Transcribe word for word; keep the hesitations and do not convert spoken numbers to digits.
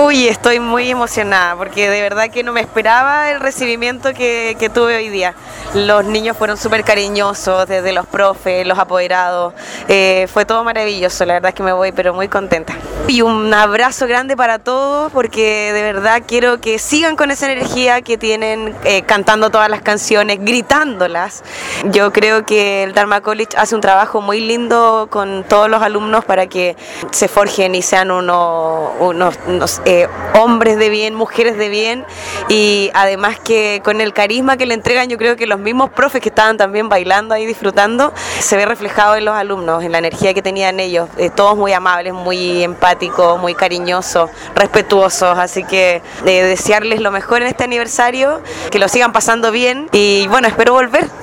Uy, estoy muy emocionada porque de verdad que no me esperaba el recibimiento que, que tuve hoy día. Los niños fueron súper cariñosos, desde los profes, los apoderados, eh, fue todo maravilloso, la verdad es que me voy pero muy contenta. Y un abrazo grande para todos porque de verdad quiero que sigan con esa energía que tienen, eh, cantando todas las canciones, gritándolas. Yo creo que el Dharma College hace un trabajo muy lindo con todos los alumnos para que se forjen y sean unos, unos, unos eh, hombres de bien, mujeres de bien, y además que con el carisma que le entregan, yo creo que los mismos profes que estaban también bailando ahí, disfrutando, se ve reflejado en los alumnos, en la energía que tenían ellos, eh, todos muy amables, muy empáticos, muy cariñosos, respetuosos, así que eh, desearles lo mejor en este aniversario, que lo sigan pasando bien y bueno, espero volver.